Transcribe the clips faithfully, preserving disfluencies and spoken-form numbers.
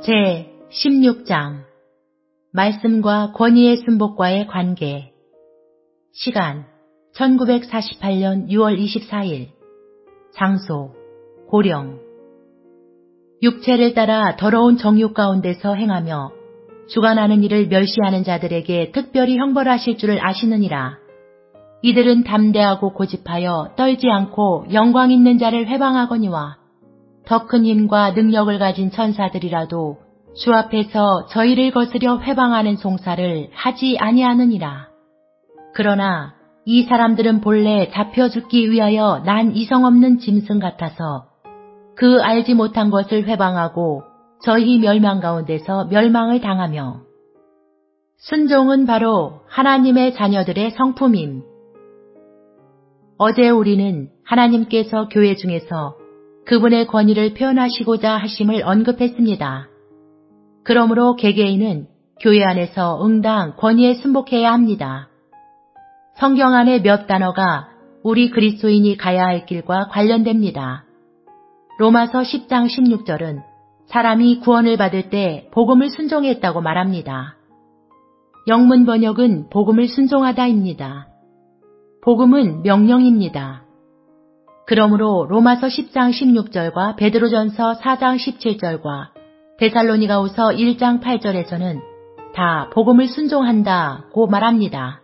제십육 장 말씀과 권위의 순복과의 관계. 시간 천구백사십팔 년 유월 이십사일. 장소 고령. 육체를 따라 더러운 정욕 가운데서 행하며 주관하는 일을 멸시하는 자들에게 특별히 형벌하실 줄을 아시느니라. 이들은 담대하고 고집하여 떨지 않고 영광 있는 자를 회방하거니와 더 큰 힘과 능력을 가진 천사들이라도 주 앞에서 저희를 거스려 회방하는 송사를 하지 아니하느니라. 그러나 이 사람들은 본래 잡혀 죽기 위하여 난 이성 없는 짐승 같아서 그 알지 못한 것을 회방하고 저희 멸망 가운데서 멸망을 당하며, 순종은 바로 하나님의 자녀들의 성품임. 어제 우리는 하나님께서 교회 중에서 그분의 권위를 표현하시고자 하심을 언급했습니다. 그러므로 개개인은 교회 안에서 응당 권위에 순복해야 합니다. 성경 안에 몇 단어가 우리 그리스도인이 가야 할 길과 관련됩니다. 로마서 십 장 십육 절은 사람이 구원을 받을 때 복음을 순종했다고 말합니다. 영문 번역은 복음을 순종하다입니다. 복음은 명령입니다. 그러므로 로마서 십 장 십육 절과 베드로전서 사 장 십칠 절과 데살로니가후서 일 장 팔 절에서는 다 복음을 순종한다고 말합니다.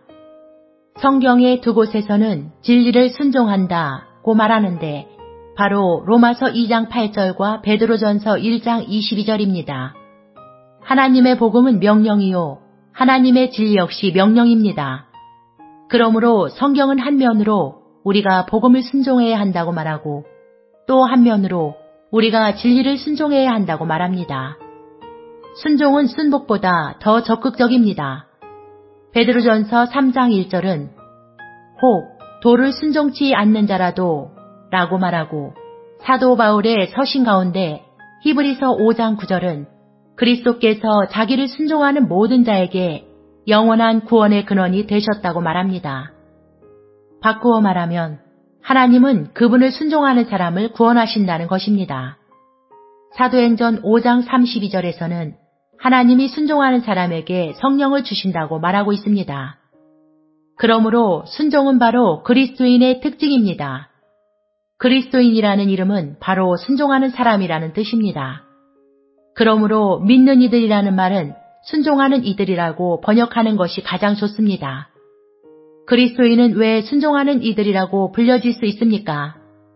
성경의 두 곳에서는 진리를 순종한다고 말하는데 바로 로마서 이 장 팔 절과 베드로전서 일 장 이십이 절입니다. 하나님의 복음은 명령이요 하나님의 진리 역시 명령입니다. 그러므로 성경은 한면으로 우리가 복음을 순종해야 한다고 말하고 또 한면으로 우리가 진리를 순종해야 한다고 말합니다. 순종은 순복보다 더 적극적입니다. 베드로전서 삼 장 일 절은 혹 도를 순종치 않는 자라도 라고 말하고, 사도 바울의 서신 가운데 히브리서 오 장 구 절은 그리스도께서 자기를 순종하는 모든 자에게 영원한 구원의 근원이 되셨다고 말합니다. 바꾸어 말하면 하나님은 그분을 순종하는 사람을 구원하신다는 것입니다. 사도행전 오 장 삼십이 절에서는 하나님이 순종하는 사람에게 성령을 주신다고 말하고 있습니다. 그러므로 순종은 바로 그리스도인의 특징입니다. 그리스도인이라는 이름은 바로 순종하는 사람이라는 뜻입니다. 그러므로 믿는 이들이라는 말은 순종하는 이들이라고 번역하는 것이 가장 좋습니다. 그리스도인은 왜 순종하는 이들이라고 불려질 수 있습니까?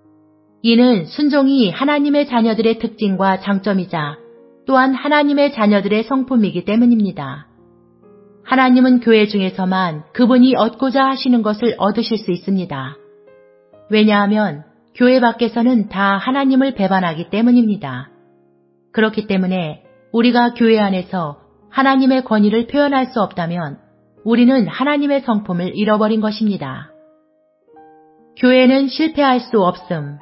이는 순종이 하나님의 자녀들의 특징과 장점이자 또한 하나님의 자녀들의 성품이기 때문입니다. 하나님은 교회 중에서만 그분이 얻고자 하시는 것을 얻으실 수 있습니다. 왜냐하면 교회 밖에서는 다 하나님을 배반하기 때문입니다. 그렇기 때문에 우리가 교회 안에서 하나님의 권위를 표현할 수 없다면 우리는 하나님의 성품을 잃어버린 것입니다. 교회는 실패할 수 없음.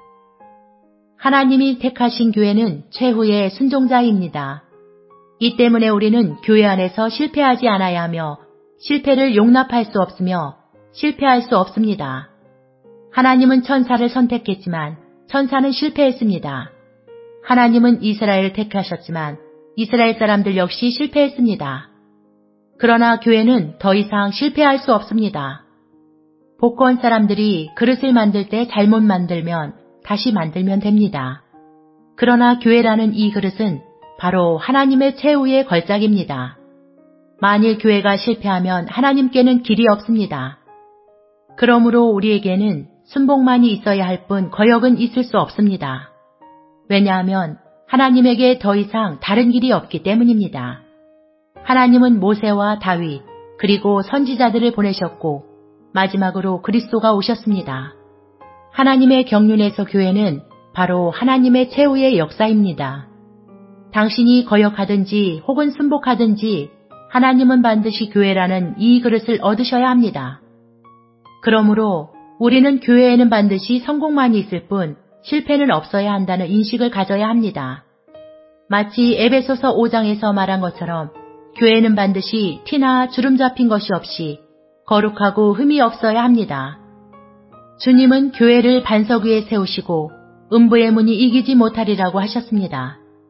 하나님이 택하신 교회는 최후의 순종자입니다. 이 때문에 우리는 교회 안에서 실패하지 않아야 하며 실패를 용납할 수 없으며 실패할 수 없습니다. 하나님은 천사를 선택했지만 천사는 실패했습니다. 하나님은 이스라엘을 택하셨지만 이스라엘 사람들 역시 실패했습니다. 그러나 교회는 더 이상 실패할 수 없습니다. 복권 사람들이 그릇을 만들 때 잘못 만들면 다시 만들면 됩니다. 그러나 교회라는 이 그릇은 바로 하나님의 최후의 걸작입니다. 만일 교회가 실패하면 하나님께는 길이 없습니다. 그러므로 우리에게는 순복만이 있어야 할 뿐 거역은 있을 수 없습니다. 왜냐하면 하나님에게 더 이상 다른 길이 없기 때문입니다. 하나님은 모세와 다윗 그리고 선지자들을 보내셨고 마지막으로 그리스도가 오셨습니다. 하나님의 경륜에서 교회는 바로 하나님의 최후의 역사입니다. 당신이 거역하든지 혹은 순복하든지 하나님은 반드시 교회라는 이 그릇을 얻으셔야 합니다. 그러므로 우리는 교회에는 반드시 성공만이 있을 뿐 실패는 없어야 한다는 인식을 가져야 합니다. 마치 에베소서 오 장에서 말한 것처럼 교회는 반드시 티나 주름 잡힌 것이 없이 거룩하고 흠이 없어야 합니다. 주님은 교회를 반석 위에 세우시고 음부의 문이 이기지 못하리라고 하셨습니다.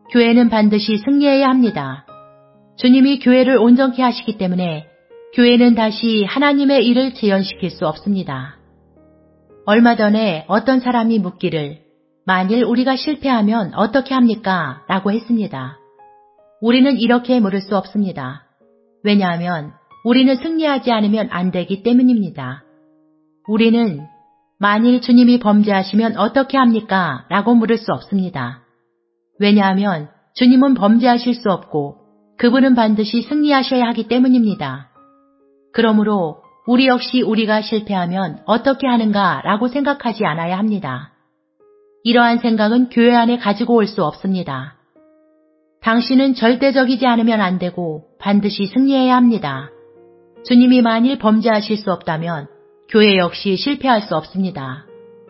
교회는 반드시 승리해야 합니다. 주님이 교회를 온전케 하시기 때문에 교회는 다시 하나님의 일을 재현시킬 수 없습니다. 얼마 전에 어떤 사람이 묻기를 만일 우리가 실패하면 어떻게 합니까? 라고 했습니다. 우리는 이렇게 물을 수 없습니다. 왜냐하면 우리는 승리하지 않으면 안 되기 때문입니다. 우리는 만일 주님이 범죄하시면 어떻게 합니까? 라고 물을 수 없습니다. 왜냐하면 주님은 범죄하실 수 없고 그분은 반드시 승리하셔야 하기 때문입니다. 그러므로 우리 역시 우리가 실패하면 어떻게 하는가 라고 생각하지 않아야 합니다. 이러한 생각은 교회 안에 가지고 올 수 없습니다. 당신은 절대적이지 않으면 안 되고 반드시 승리해야 합니다. 주님이 만일 범죄하실 수 없다면 교회 역시 실패할 수 없습니다.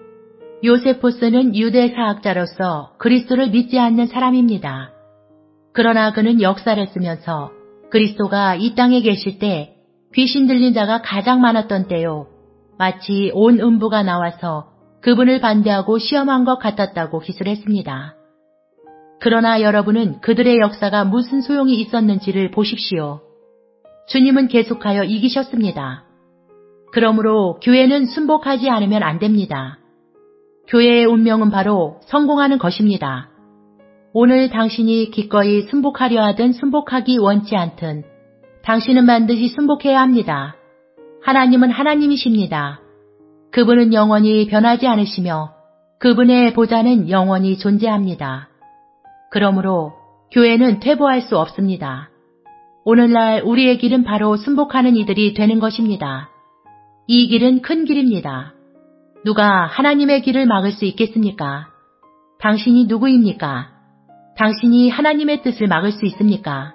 요세포스는 유대 사학자로서 그리스도를 믿지 않는 사람입니다. 그러나 그는 역사를 쓰면서 그리스도가 이 땅에 계실 때 귀신 들린 자가 가장 많았던 때요. 마치 온 음부가 나와서 그분을 반대하고 시험한 것 같았다고 기술했습니다. 그러나 여러분은 그들의 역사가 무슨 소용이 있었는지를 보십시오. 주님은 계속하여 이기셨습니다. 그러므로 교회는 순복하지 않으면 안 됩니다. 교회의 운명은 바로 성공하는 것입니다. 오늘 당신이 기꺼이 순복하려 하든 순복하기 원치 않든 당신은 반드시 순복해야 합니다. 하나님은 하나님이십니다. 그분은 영원히 변하지 않으시며 그분의 보좌는 영원히 존재합니다. 그러므로 교회는 퇴보할 수 없습니다. 오늘날 우리의 길은 바로 순복하는 이들이 되는 것입니다. 이 길은 큰 길입니다. 누가 하나님의 길을 막을 수 있겠습니까? 당신이 누구입니까? 당신이 하나님의 뜻을 막을 수 있습니까?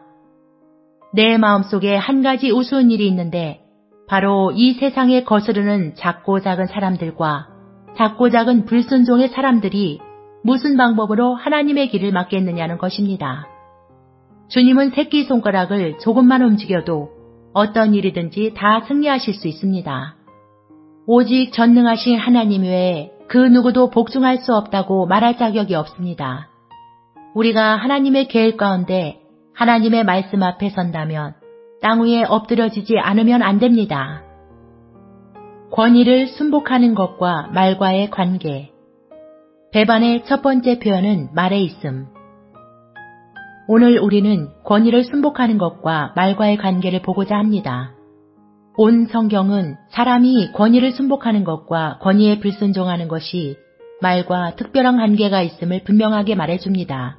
내 마음속에 한 가지 우스운 일이 있는데 바로 이 세상에 거스르는 작고 작은 사람들과 작고 작은 불순종의 사람들이 무슨 방법으로 하나님의 길을 막겠느냐는 것입니다. 주님은 새끼손가락을 조금만 움직여도 어떤 일이든지 다 승리하실 수 있습니다. 오직 전능하신 하나님 외에 그 누구도 복종할 수 없다고 말할 자격이 없습니다. 우리가 하나님의 계획 가운데 하나님의 말씀 앞에 선다면 땅 위에 엎드려지지 않으면 안 됩니다. 권위를 순복하는 것과 말과의 관계. 배반의 첫 번째 표현은 말에 있음. 오늘 우리는 권위를 순복하는 것과 말과의 관계를 보고자 합니다. 온 성경은 사람이 권위를 순복하는 것과 권위에 불순종하는 것이 말과 특별한 관계가 있음을 분명하게 말해줍니다.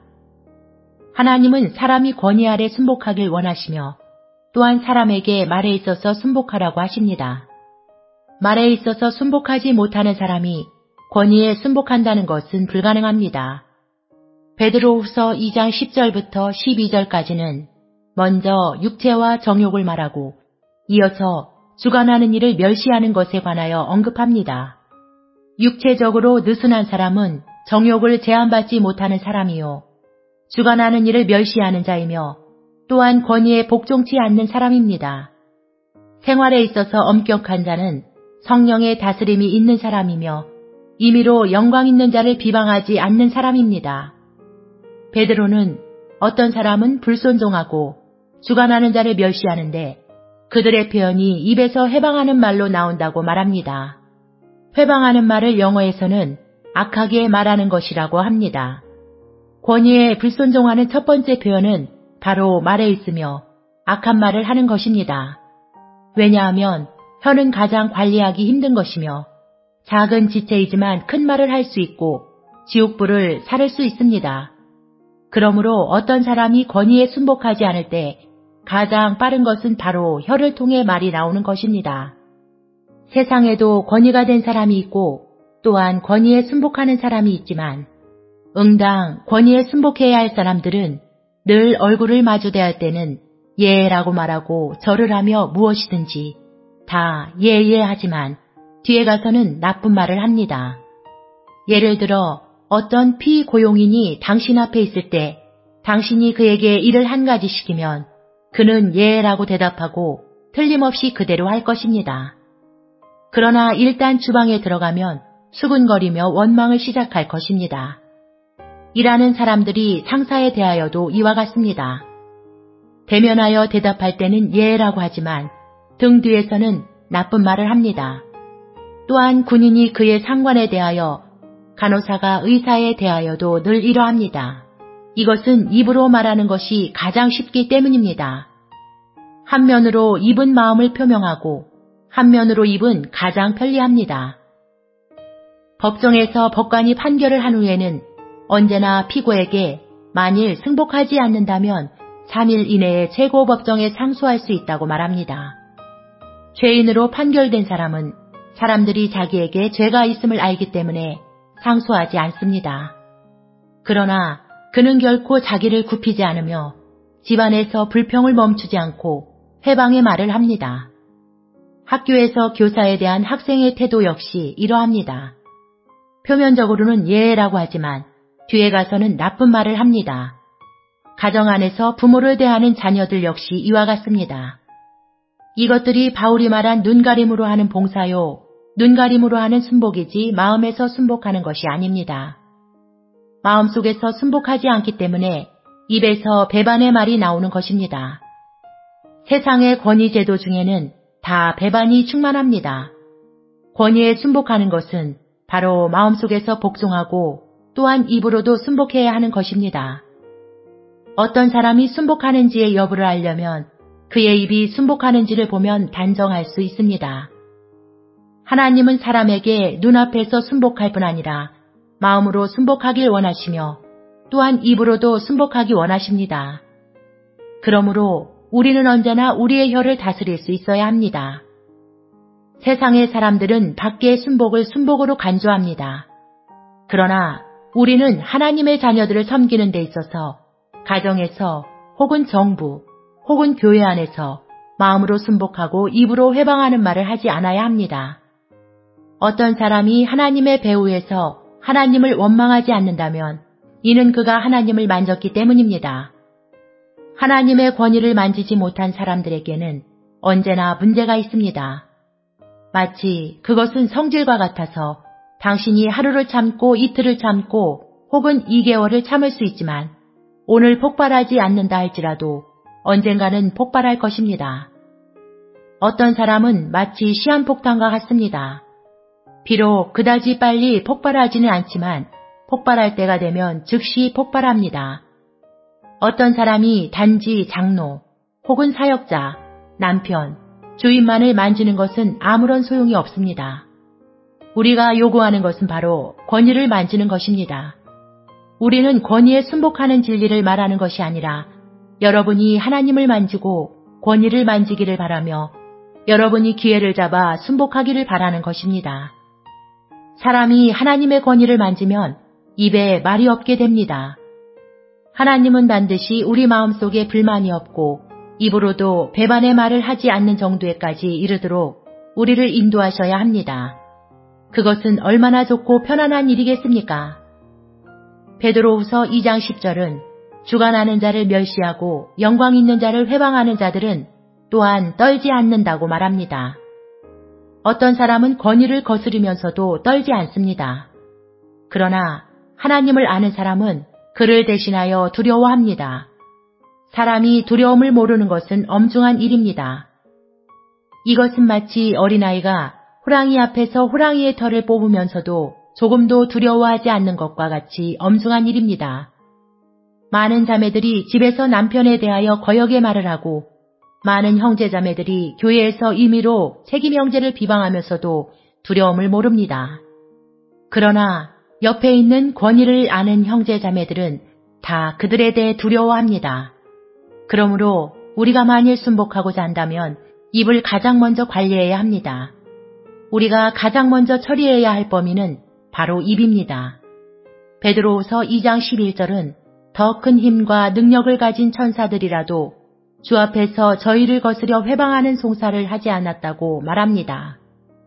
하나님은 사람이 권위 아래 순복하길 원하시며 또한 사람에게 말에 있어서 순복하라고 하십니다. 말에 있어서 순복하지 못하는 사람이 권위에 순복한다는 것은 불가능합니다. 베드로후서 이 장 십 절부터 십이 절까지는 먼저 육체와 정욕을 말하고 이어서 주관하는 일을 멸시하는 것에 관하여 언급합니다. 육체적으로 느슨한 사람은 정욕을 제한받지 못하는 사람이요. 주관하는 일을 멸시하는 자이며 또한 권위에 복종치 않는 사람입니다. 생활에 있어서 엄격한 자는 성령의 다스림이 있는 사람이며 임의로 영광 있는 자를 비방하지 않는 사람입니다. 베드로는 어떤 사람은 불순종하고 주관하는 자를 멸시하는데 그들의 표현이 입에서 회방하는 말로 나온다고 말합니다. 회방하는 말을 영어에서는 악하게 말하는 것이라고 합니다. 권위에 불순종하는 첫 번째 표현은 바로 말에 있으며 악한 말을 하는 것입니다. 왜냐하면 혀는 가장 관리하기 힘든 것이며 작은 지체이지만 큰 말을 할 수 있고 지옥불을 사를 수 있습니다. 그러므로 어떤 사람이 권위에 순복하지 않을 때 가장 빠른 것은 바로 혀를 통해 말이 나오는 것입니다. 세상에도 권위가 된 사람이 있고 또한 권위에 순복하는 사람이 있지만 응당 권위에 순복해야 할 사람들은 늘 얼굴을 마주대할 때는 예라고 말하고 절을 하며 무엇이든지 다 예예 하지만 뒤에 가서는 나쁜 말을 합니다. 예를 들어 어떤 피고용인이 당신 앞에 있을 때 당신이 그에게 일을 한 가지 시키면 그는 예라고 대답하고 틀림없이 그대로 할 것입니다. 그러나 일단 주방에 들어가면 수군거리며 원망을 시작할 것입니다. 일하는 사람들이 상사에 대하여도 이와 같습니다. 대면하여 대답할 때는 예라고 하지만 등 뒤에서는 나쁜 말을 합니다. 또한 군인이 그의 상관에 대하여, 간호사가 의사에 대하여도 늘 이러합니다. 이것은 입으로 말하는 것이 가장 쉽기 때문입니다. 한면으로 입은 마음을 표명하고 한면으로 입은 가장 편리합니다. 법정에서 법관이 판결을 한 후에는 언제나 피고에게 만일 승복하지 않는다면 삼 일 이내에 최고법정에 상소할 수 있다고 말합니다. 죄인으로 판결된 사람은 사람들이 자기에게 죄가 있음을 알기 때문에 상소하지 않습니다. 그러나 그는 결코 자기를 굽히지 않으며 집안에서 불평을 멈추지 않고 회방의 말을 합니다. 학교에서 교사에 대한 학생의 태도 역시 이러합니다. 표면적으로는 예라고 하지만 뒤에 가서는 나쁜 말을 합니다. 가정 안에서 부모를 대하는 자녀들 역시 이와 같습니다. 이것들이 바울이 말한 눈가림으로 하는 봉사요, 눈가림으로 하는 순복이지 마음에서 순복하는 것이 아닙니다. 마음속에서 순복하지 않기 때문에 입에서 배반의 말이 나오는 것입니다. 세상의 권위 제도 중에는 다 배반이 충만합니다. 권위에 순복하는 것은 바로 마음속에서 복종하고 또한 입으로도 순복해야 하는 것입니다. 어떤 사람이 순복하는지의 여부를 알려면 그의 입이 순복하는지를 보면 단정할 수 있습니다. 하나님은 사람에게 눈앞에서 순복할 뿐 아니라 마음으로 순복하길 원하시며 또한 입으로도 순복하기 원하십니다. 그러므로 우리는 언제나 우리의 혀를 다스릴 수 있어야 합니다. 세상의 사람들은 밖의 순복을 순복으로 간주합니다. 그러나 우리는 하나님의 자녀들을 섬기는 데 있어서 가정에서 혹은 정부 혹은 교회 안에서 마음으로 순복하고 입으로 회방하는 말을 하지 않아야 합니다. 어떤 사람이 하나님의 배후에서 하나님을 원망하지 않는다면 이는 그가 하나님을 만졌기 때문입니다. 하나님의 권위를 만지지 못한 사람들에게는 언제나 문제가 있습니다. 마치 그것은 성질과 같아서 당신이 하루를 참고 이틀을 참고 혹은 이 개월을 참을 수 있지만 오늘 폭발하지 않는다 할지라도 언젠가는 폭발할 것입니다. 어떤 사람은 마치 시한폭탄과 같습니다. 비록 그다지 빨리 폭발하지는 않지만 폭발할 때가 되면 즉시 폭발합니다. 어떤 사람이 단지 장로 혹은 사역자, 남편, 주인만을 만지는 것은 아무런 소용이 없습니다. 우리가 요구하는 것은 바로 권위를 만지는 것입니다. 우리는 권위에 순복하는 진리를 말하는 것이 아니라 여러분이 하나님을 만지고 권위를 만지기를 바라며 여러분이 기회를 잡아 순복하기를 바라는 것입니다. 사람이 하나님의 권위를 만지면 입에 말이 없게 됩니다. 하나님은 반드시 우리 마음속에 불만이 없고 입으로도 배반의 말을 하지 않는 정도에까지 이르도록 우리를 인도하셔야 합니다. 그것은 얼마나 좋고 편안한 일이겠습니까? 베드로후서 이 장 십 절은 주관하는 자를 멸시하고 영광 있는 자를 회방하는 자들은 또한 떨지 않는다고 말합니다. 어떤 사람은 권위를 거스르면서도 떨지 않습니다. 그러나 하나님을 아는 사람은 그를 대신하여 두려워합니다. 사람이 두려움을 모르는 것은 엄중한 일입니다. 이것은 마치 어린아이가 호랑이 앞에서 호랑이의 털을 뽑으면서도 조금도 두려워하지 않는 것과 같이 엄중한 일입니다. 많은 자매들이 집에서 남편에 대하여 거역의 말을 하고 많은 형제자매들이 교회에서 임의로 책임 형제를 비방하면서도 두려움을 모릅니다. 그러나 옆에 있는 권위를 아는 형제자매들은 다 그들에 대해 두려워합니다. 그러므로 우리가 만일 순복하고자 한다면 입을 가장 먼저 관리해야 합니다. 우리가 가장 먼저 처리해야 할 범위는 바로 입입니다. 베드로후서 이 장 십일 절은 더 큰 힘과 능력을 가진 천사들이라도 주 앞에서 저희를 거스려 회방하는 송사를 하지 않았다고 말합니다.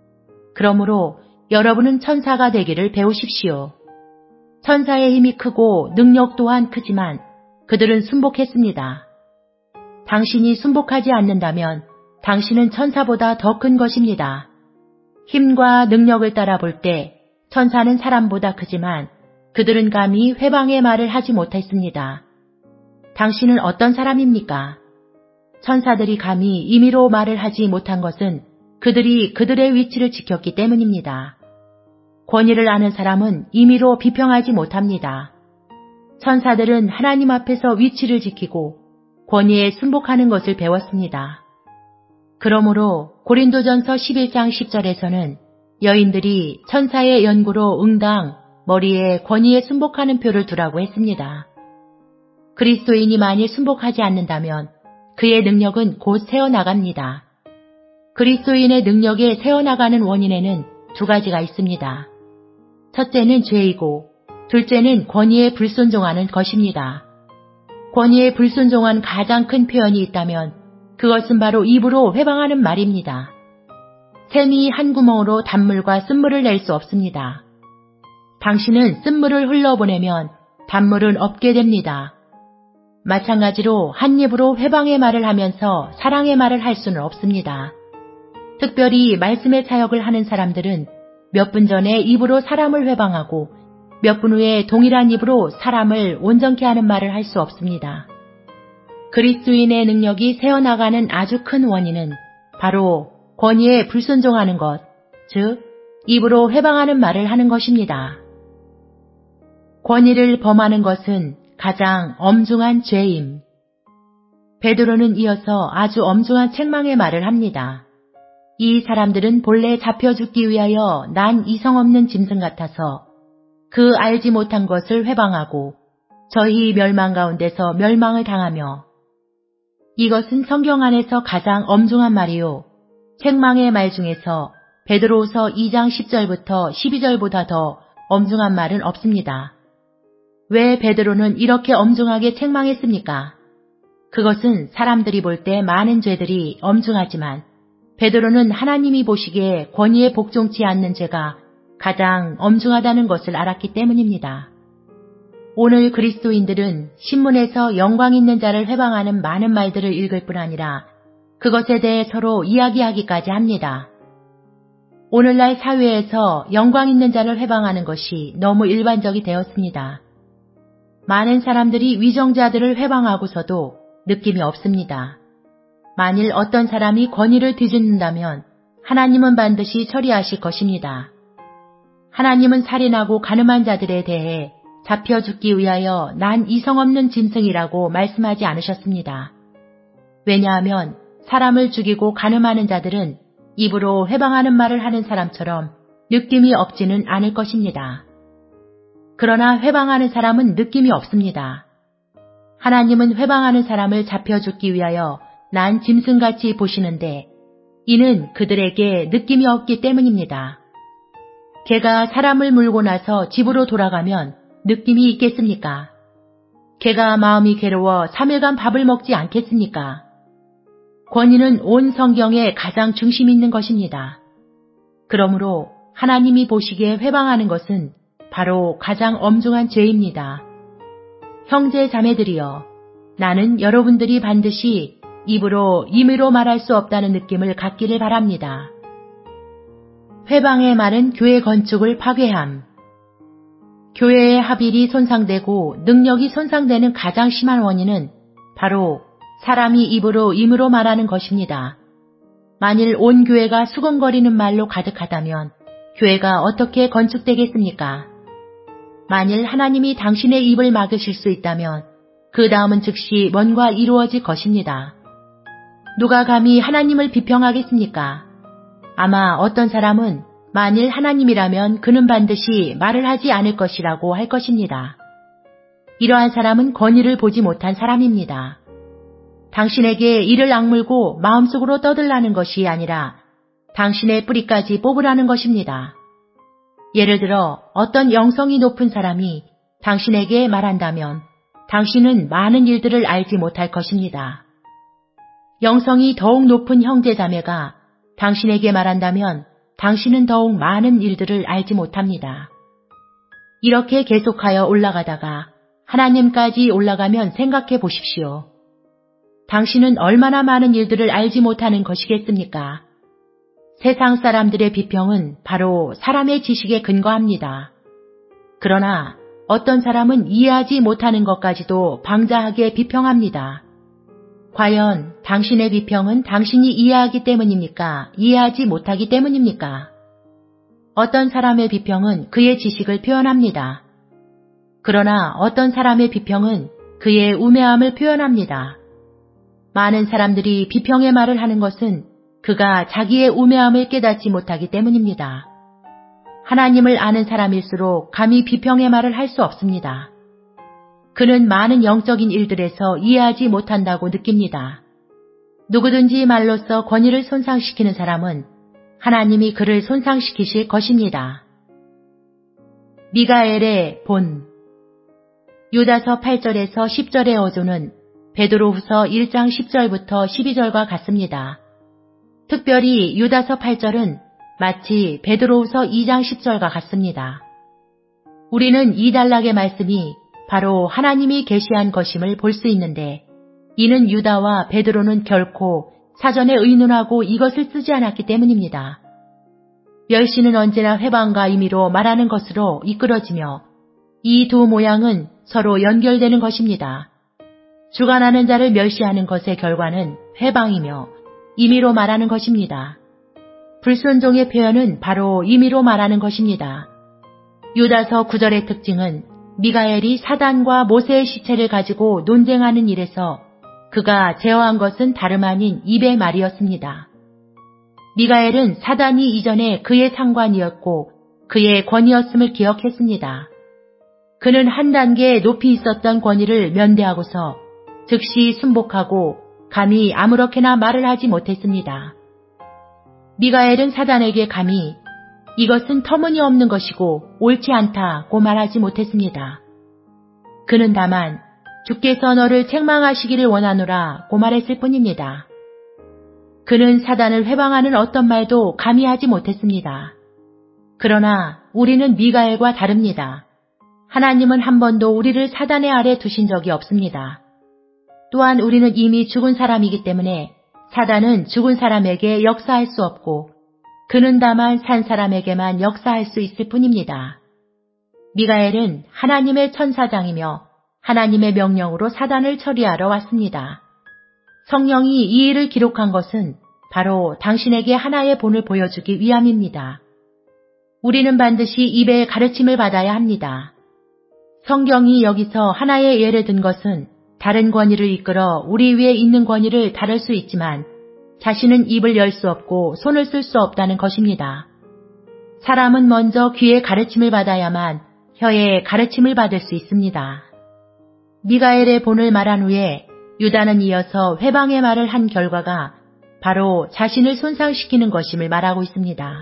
그러므로 여러분은 천사가 되기를 배우십시오. 천사의 힘이 크고 능력 또한 크지만 그들은 순복했습니다. 당신이 순복하지 않는다면 당신은 천사보다 더 큰 것입니다. 힘과 능력을 따라 볼 때 천사는 사람보다 크지만 그들은 감히 회방의 말을 하지 못했습니다. 당신은 어떤 사람입니까? 천사들이 감히 임의로 말을 하지 못한 것은 그들이 그들의 위치를 지켰기 때문입니다. 권위를 아는 사람은 임의로 비평하지 못합니다. 천사들은 하나님 앞에서 위치를 지키고 권위에 순복하는 것을 배웠습니다. 그러므로 고린도전서 십일 장 십 절에서는 여인들이 천사의 연구로 응당 머리에 권위에 순복하는 표를 두라고 했습니다. 그리스도인이 만일 순복하지 않는다면 그의 능력은 곧 새어나갑니다. 그리스도인의 능력에 새어나가는 원인에는 두 가지가 있습니다. 첫째는 죄이고 둘째는 권위에 불순종하는 것입니다. 권위에 불순종한 가장 큰 표현이 있다면 그것은 바로 입으로 회방하는 말입니다. 샘이 한 구멍으로 단물과 쓴물을 낼 수 없습니다. 당신은 쓴물을 흘러보내면 단물은 없게 됩니다. 마찬가지로 한 입으로 회방의 말을 하면서 사랑의 말을 할 수는 없습니다. 특별히 말씀의 사역을 하는 사람들은 몇 분 전에 입으로 사람을 회방하고 몇 분 후에 동일한 입으로 사람을 온전케 하는 말을 할 수 없습니다. 그리스도인의 능력이 새어나가는 아주 큰 원인은 바로 권위에 불순종하는 것, 즉 입으로 회방하는 말을 하는 것입니다. 권위를 범하는 것은 가장 엄중한 죄임. 베드로는 이어서 아주 엄중한 책망의 말을 합니다. 이 사람들은 본래 잡혀 죽기 위하여 난 이성 없는 짐승 같아서 그 알지 못한 것을 회방하고 저희 멸망 가운데서 멸망을 당하며. 이것은 성경 안에서 가장 엄중한 말이요. 책망의 말 중에서 베드로후서 이 장 십 절부터 십이 절보다 더 엄중한 말은 없습니다. 왜 베드로는 이렇게 엄중하게 책망했습니까? 그것은 사람들이 볼 때 많은 죄들이 엄중하지만 베드로는 하나님이 보시기에 권위에 복종치 않는 죄가 가장 엄중하다는 것을 알았기 때문입니다. 오늘 그리스도인들은 신문에서 영광 있는 자를 회방하는 많은 말들을 읽을 뿐 아니라 그것에 대해 서로 이야기하기까지 합니다. 오늘날 사회에서 영광 있는 자를 회방하는 것이 너무 일반적이 되었습니다. 많은 사람들이 위정자들을 회방하고서도 느낌이 없습니다. 만일 어떤 사람이 권위를 뒤집는다면 하나님은 반드시 처리하실 것입니다. 하나님은 살인하고 가늠한 자들에 대해 잡혀 죽기 위하여 난 이성 없는 짐승이라고 말씀하지 않으셨습니다. 왜냐하면 사람을 죽이고 가늠하는 자들은 입으로 회방하는 말을 하는 사람처럼 느낌이 없지는 않을 것입니다. 그러나 회방하는 사람은 느낌이 없습니다. 하나님은 회방하는 사람을 잡혀 죽기 위하여 난 짐승같이 보시는데 이는 그들에게 느낌이 없기 때문입니다. 개가 사람을 물고 나서 집으로 돌아가면 느낌이 있겠습니까? 개가 마음이 괴로워 삼 일간 밥을 먹지 않겠습니까? 권위는 온 성경의 가장 중심 있는 것입니다. 그러므로 하나님이 보시기에 회방하는 것은 바로 가장 엄중한 죄입니다. 형제 자매들이여, 나는 여러분들이 반드시 입으로 임의로 말할 수 없다는 느낌을 갖기를 바랍니다. 회방의 말은 교회 건축을 파괴함. 교회의 합일이 손상되고 능력이 손상되는 가장 심한 원인은 바로 사람이 입으로 임의로 말하는 것입니다. 만일 온 교회가 수근거리는 말로 가득하다면 교회가 어떻게 건축되겠습니까? 만일 하나님이 당신의 입을 막으실 수 있다면 그 다음은 즉시 뭔가 이루어질 것입니다. 누가 감히 하나님을 비평하겠습니까? 아마 어떤 사람은 만일 하나님이라면 그는 반드시 말을 하지 않을 것이라고 할 것입니다. 이러한 사람은 권위를 보지 못한 사람입니다. 당신에게 이를 악물고 마음속으로 떠들라는 것이 아니라 당신의 뿌리까지 뽑으라는 것입니다. 예를 들어 어떤 영성이 높은 사람이 당신에게 말한다면 당신은 많은 일들을 알지 못할 것입니다. 영성이 더욱 높은 형제자매가 당신에게 말한다면 당신은 더욱 많은 일들을 알지 못합니다. 이렇게 계속하여 올라가다가 하나님까지 올라가면 생각해 보십시오. 당신은 얼마나 많은 일들을 알지 못하는 것이겠습니까? 세상 사람들의 비평은 바로 사람의 지식에 근거합니다. 그러나 어떤 사람은 이해하지 못하는 것까지도 방자하게 비평합니다. 과연 당신의 비평은 당신이 이해하기 때문입니까? 이해하지 못하기 때문입니까? 어떤 사람의 비평은 그의 지식을 표현합니다. 그러나 어떤 사람의 비평은 그의 우매함을 표현합니다. 많은 사람들이 비평의 말을 하는 것은 그가 자기의 우매함을 깨닫지 못하기 때문입니다. 하나님을 아는 사람일수록 감히 비평의 말을 할 수 없습니다. 그는 많은 영적인 일들에서 이해하지 못한다고 느낍니다. 누구든지 말로써 권위를 손상시키는 사람은 하나님이 그를 손상시키실 것입니다. 미가엘의 본 유다서 팔 절에서 십 절의 어조는 베드로후서 일 장 십 절부터 십이 절과 같습니다. 특별히 유다서 팔 절은 마치 베드로후서 이 장 십 절과 같습니다. 우리는 이 단락의 말씀이 바로 하나님이 계시한 것임을 볼 수 있는데 이는 유다와 베드로는 결코 사전에 의논하고 이것을 쓰지 않았기 때문입니다. 멸시는 언제나 회방과 임의로 말하는 것으로 이끌어지며 이 두 모양은 서로 연결되는 것입니다. 주관하는 자를 멸시하는 것의 결과는 회방이며 임의로 말하는 것입니다. 불순종의 표현은 바로 임의로 말하는 것입니다. 유다서 구 절의 특징은 미가엘이 사단과 모세의 시체를 가지고 논쟁하는 일에서 그가 제어한 것은 다름 아닌 입의 말이었습니다. 미가엘은 사단이 이전에 그의 상관이었고 그의 권위였음을 기억했습니다. 그는 한 단계 높이 있었던 권위를 면대하고서 즉시 순복하고 감히 아무렇게나 말을 하지 못했습니다. 미가엘은 사단에게 감히 이것은 터무니없는 것이고 옳지 않다고 말하지 못했습니다. 그는 다만 주께서 너를 책망하시기를 원하노라고 말했을 뿐입니다. 그는 사단을 회방하는 어떤 말도 감히 하지 못했습니다. 그러나 우리는 미가엘과 다릅니다. 하나님은 한 번도 우리를 사단의 아래 두신 적이 없습니다. 또한 우리는 이미 죽은 사람이기 때문에 사단은 죽은 사람에게 역사할 수 없고 그는 다만 산 사람에게만 역사할 수 있을 뿐입니다. 미가엘은 하나님의 천사장이며 하나님의 명령으로 사단을 처리하러 왔습니다. 성령이 이 일을 기록한 것은 바로 당신에게 하나의 본을 보여주기 위함입니다. 우리는 반드시 입의 가르침을 받아야 합니다. 성경이 여기서 하나의 예를 든 것은 다른 권위를 이끌어 우리 위에 있는 권위를 다룰 수 있지만 자신은 입을 열 수 없고 손을 쓸 수 없다는 것입니다. 사람은 먼저 귀의 가르침을 받아야만 혀의 가르침을 받을 수 있습니다. 미가엘의 본을 말한 후에 유다는 이어서 회방의 말을 한 결과가 바로 자신을 손상시키는 것임을 말하고 있습니다.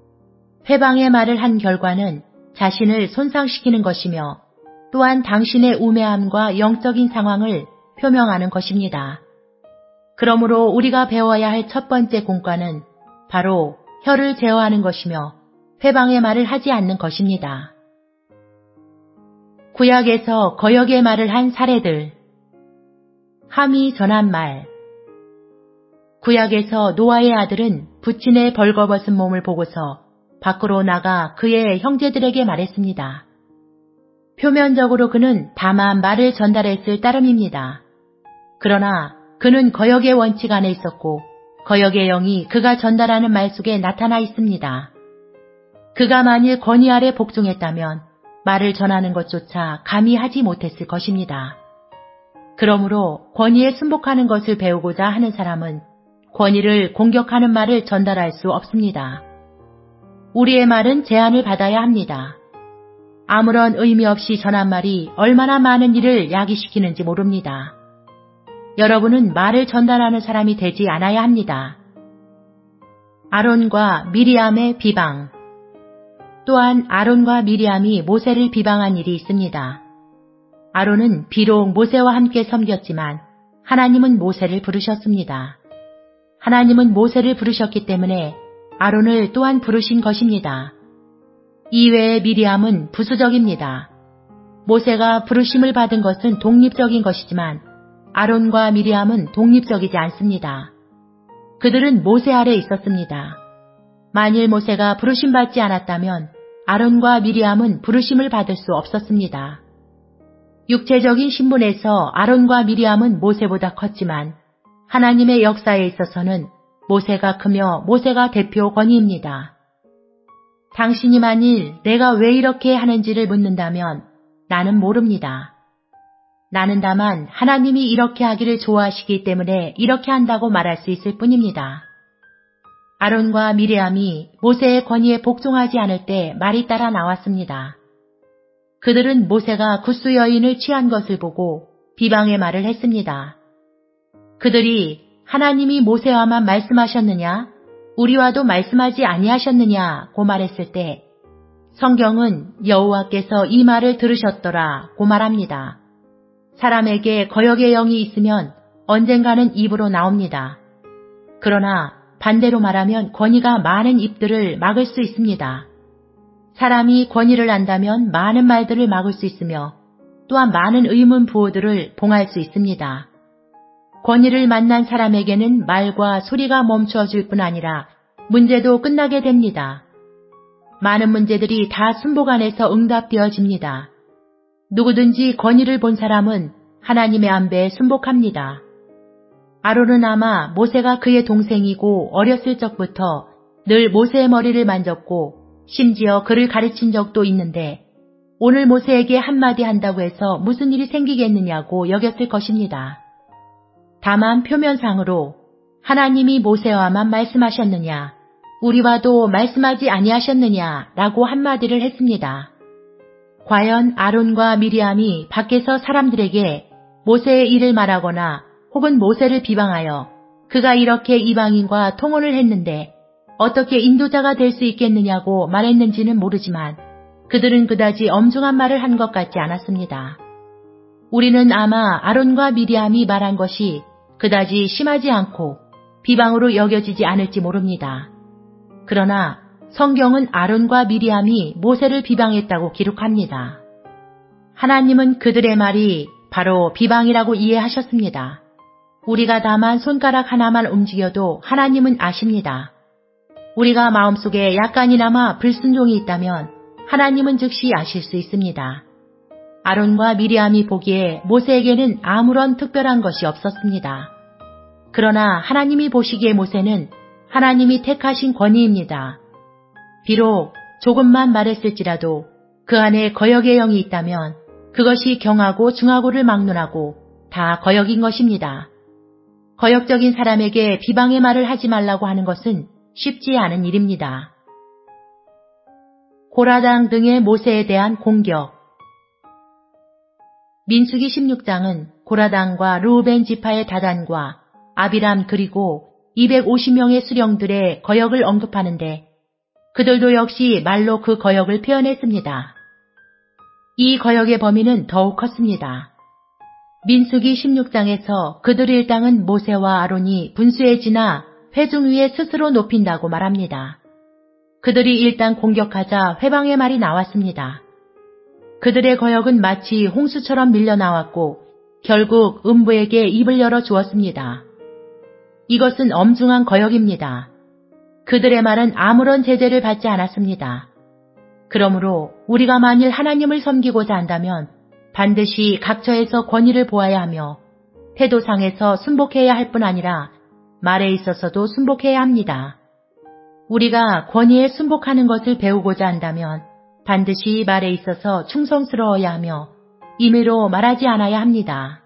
회방의 말을 한 결과는 자신을 손상시키는 것이며 또한 당신의 우매함과 영적인 상황을 표명하는 것입니다. 그러므로 우리가 배워야 할 첫 번째 공과는 바로 혀를 제어하는 것이며 회방의 말을 하지 않는 것입니다. 구약에서 거역의 말을 한 사례들. 함이 전한 말. 구약에서 노아의 아들은 부친의 벌거벗은 몸을 보고서 밖으로 나가 그의 형제들에게 말했습니다. 표면적으로 그는 다만 말을 전달했을 따름입니다. 그러나 그는 거역의 원칙 안에 있었고 거역의 영이 그가 전달하는 말 속에 나타나 있습니다. 그가 만일 권위 아래 복종했다면 말을 전하는 것조차 감히 하지 못했을 것입니다. 그러므로 권위에 순복하는 것을 배우고자 하는 사람은 권위를 공격하는 말을 전달할 수 없습니다. 우리의 말은 제한을 받아야 합니다. 아무런 의미 없이 전한 말이 얼마나 많은 일을 야기시키는지 모릅니다. 여러분은 말을 전달하는 사람이 되지 않아야 합니다. 아론과 미리암의 비방. 또한 아론과 미리암이 모세를 비방한 일이 있습니다. 아론은 비록 모세와 함께 섬겼지만 하나님은 모세를 부르셨습니다. 하나님은 모세를 부르셨기 때문에 아론을 또한 부르신 것입니다. 이외에 미리암은 부수적입니다. 모세가 부르심을 받은 것은 독립적인 것이지만 아론과 미리암은 독립적이지 않습니다. 그들은 모세 아래 있었습니다. 만일 모세가 부르심받지 않았다면 아론과 미리암은 부르심을 받을 수 없었습니다. 육체적인 신분에서 아론과 미리암은 모세보다 컸지만 하나님의 역사에 있어서는 모세가 크며 모세가 대표 권위입니다. 당신이 만일 내가 왜 이렇게 하는지를 묻는다면 나는 모릅니다. 나는 다만 하나님이 이렇게 하기를 좋아하시기 때문에 이렇게 한다고 말할 수 있을 뿐입니다. 아론과 미리암이 모세의 권위에 복종하지 않을 때 말이 따라 나왔습니다. 그들은 모세가 굿수 여인을 취한 것을 보고 비방의 말을 했습니다. 그들이 하나님이 모세와만 말씀하셨느냐? 우리와도 말씀하지 아니하셨느냐고 말했을 때 성경은 여호와께서 이 말을 들으셨더라고 말합니다. 사람에게 거역의 영이 있으면 언젠가는 입으로 나옵니다. 그러나 반대로 말하면 권위가 많은 입들을 막을 수 있습니다. 사람이 권위를 안다면 많은 말들을 막을 수 있으며 또한 많은 의문 부호들을 봉할 수 있습니다. 권위를 만난 사람에게는 말과 소리가 멈추어질 뿐 아니라 문제도 끝나게 됩니다. 많은 문제들이 다 순복 안에서 응답되어집니다. 누구든지 권위를 본 사람은 하나님의 안배에 순복합니다. 아론은 아마 모세가 그의 동생이고 어렸을 적부터 늘 모세의 머리를 만졌고 심지어 그를 가르친 적도 있는데 오늘 모세에게 한마디 한다고 해서 무슨 일이 생기겠느냐고 여겼을 것입니다. 다만 표면상으로 하나님이 모세와만 말씀하셨느냐, 우리와도 말씀하지 아니하셨느냐라고 한마디를 했습니다. 과연 아론과 미리암이 밖에서 사람들에게 모세의 일을 말하거나 혹은 모세를 비방하여 그가 이렇게 이방인과 통혼을 했는데 어떻게 인도자가 될 수 있겠느냐고 말했는지는 모르지만 그들은 그다지 엄중한 말을 한 것 같지 않았습니다. 우리는 아마 아론과 미리암이 말한 것이 그다지 심하지 않고 비방으로 여겨지지 않을지 모릅니다. 그러나 성경은 아론과 미리암이 모세를 비방했다고 기록합니다. 하나님은 그들의 말이 바로 비방이라고 이해하셨습니다. 우리가 다만 손가락 하나만 움직여도 하나님은 아십니다. 우리가 마음속에 약간이나마 불순종이 있다면 하나님은 즉시 아실 수 있습니다. 아론과 미리암이 보기에 모세에게는 아무런 특별한 것이 없었습니다. 그러나 하나님이 보시기에 모세는 하나님이 택하신 권위입니다. 비록 조금만 말했을지라도 그 안에 거역의 영이 있다면 그것이 경하고 중하고를 막론하고 다 거역인 것입니다. 거역적인 사람에게 비방의 말을 하지 말라고 하는 것은 쉽지 않은 일입니다. 고라당 등의 모세에 대한 공격. 민수기 십육 장은 고라당과 르우벤 지파의 다단과 아비람 그리고 이백오십 명의 수령들의 거역을 언급하는데 그들도 역시 말로 그 거역을 표현했습니다. 이 거역의 범위는 더욱 컸습니다. 민수기 십육 장에서 그들 일당은 모세와 아론이 분수에 지나 회중 위에 스스로 높인다고 말합니다. 그들이 일단 공격하자 회방의 말이 나왔습니다. 그들의 거역은 마치 홍수처럼 밀려나왔고 결국 음부에게 입을 열어 주었습니다. 이것은 엄중한 거역입니다. 그들의 말은 아무런 제재를 받지 않았습니다. 그러므로 우리가 만일 하나님을 섬기고자 한다면 반드시 각처에서 권위를 보아야 하며 태도상에서 순복해야 할 뿐 아니라 말에 있어서도 순복해야 합니다. 우리가 권위에 순복하는 것을 배우고자 한다면 반드시 말에 있어서 충성스러워야 하며 임의로 말하지 않아야 합니다.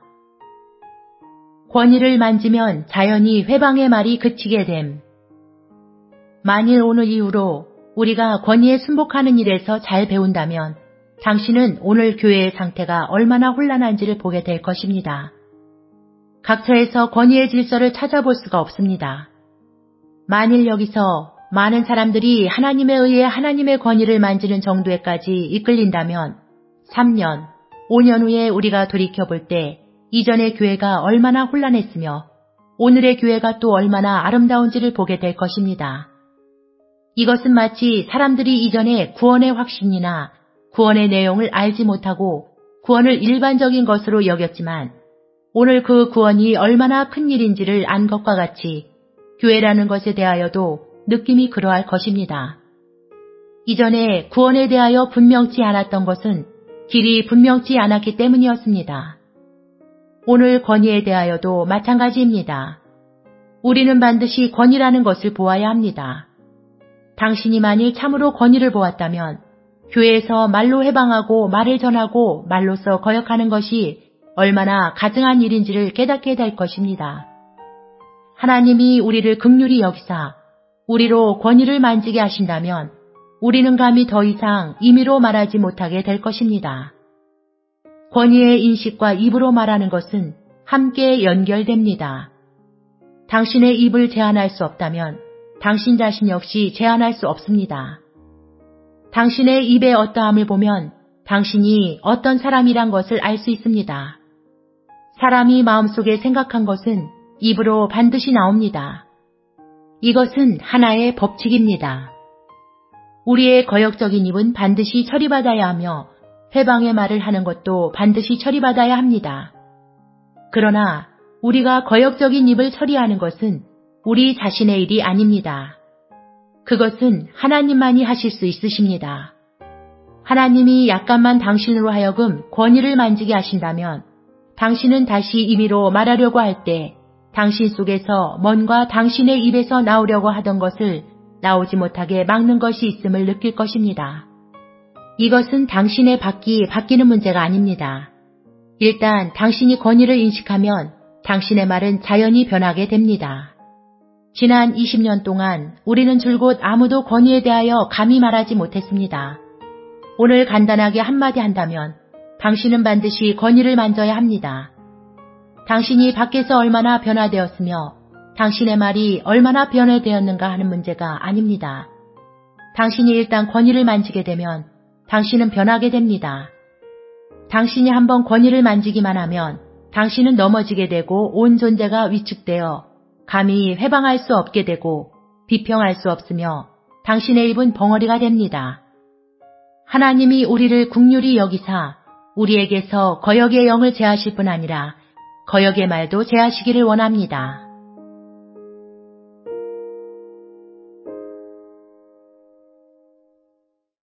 권위를 만지면 자연히 회방의 말이 그치게 됨. 만일 오늘 이후로 우리가 권위에 순복하는 일에서 잘 배운다면 당신은 오늘 교회의 상태가 얼마나 혼란한지를 보게 될 것입니다. 각처에서 권위의 질서를 찾아볼 수가 없습니다. 만일 여기서 많은 사람들이 하나님에 의해 하나님의 권위를 만지는 정도에까지 이끌린다면 삼 년, 오 년 후에 우리가 돌이켜볼 때 이전의 교회가 얼마나 혼란했으며 오늘의 교회가 또 얼마나 아름다운지를 보게 될 것입니다. 이것은 마치 사람들이 이전에 구원의 확신이나 구원의 내용을 알지 못하고 구원을 일반적인 것으로 여겼지만 오늘 그 구원이 얼마나 큰 일인지를 안 것과 같이 교회라는 것에 대하여도 느낌이 그러할 것입니다. 이전에 구원에 대하여 분명치 않았던 것은 길이 분명치 않았기 때문이었습니다. 오늘 권위에 대하여도 마찬가지입니다. 우리는 반드시 권위라는 것을 보아야 합니다. 당신이 만일 참으로 권위를 보았다면 교회에서 말로 해방하고 말을 전하고 말로써 거역하는 것이 얼마나 가증한 일인지를 깨닫게 될 것입니다. 하나님이 우리를 긍휼히 여기사 우리로 권위를 만지게 하신다면 우리는 감히 더 이상 임의로 말하지 못하게 될 것입니다. 권위의 인식과 입으로 말하는 것은 함께 연결됩니다. 당신의 입을 제한할 수 없다면 당신 자신 역시 제한할 수 없습니다. 당신의 입의 어떠함을 보면 당신이 어떤 사람이란 것을 알 수 있습니다. 사람이 마음속에 생각한 것은 입으로 반드시 나옵니다. 이것은 하나의 법칙입니다. 우리의 거역적인 입은 반드시 처리받아야 하며 회방의 말을 하는 것도 반드시 처리받아야 합니다. 그러나 우리가 거역적인 입을 처리하는 것은 우리 자신의 일이 아닙니다. 그것은 하나님만이 하실 수 있으십니다. 하나님이 약간만 당신으로 하여금 권위를 만지게 하신다면 당신은 다시 임의로 말하려고 할 때 당신 속에서 뭔가 당신의 입에서 나오려고 하던 것을 나오지 못하게 막는 것이 있음을 느낄 것입니다. 이것은 당신의 바퀴 바뀌는 문제가 아닙니다. 일단 당신이 권위를 인식하면 당신의 말은 자연히 변하게 됩니다. 지난 이십 년 동안 우리는 줄곧 아무도 권위에 대하여 감히 말하지 못했습니다. 오늘 간단하게 한마디 한다면 당신은 반드시 권위를 만져야 합니다. 당신이 밖에서 얼마나 변화되었으며 당신의 말이 얼마나 변화되었는가 하는 문제가 아닙니다. 당신이 일단 권위를 만지게 되면 당신은 변하게 됩니다. 당신이 한번 권위를 만지기만 하면 당신은 넘어지게 되고 온 존재가 위축되어 감히 회방할 수 없게 되고 비평할 수 없으며 당신의 입은 벙어리가 됩니다. 하나님이 우리를 긍휼히 여기사 우리에게서 거역의 영을 제하실 뿐 아니라 거역의 말도 제하시기를 원합니다.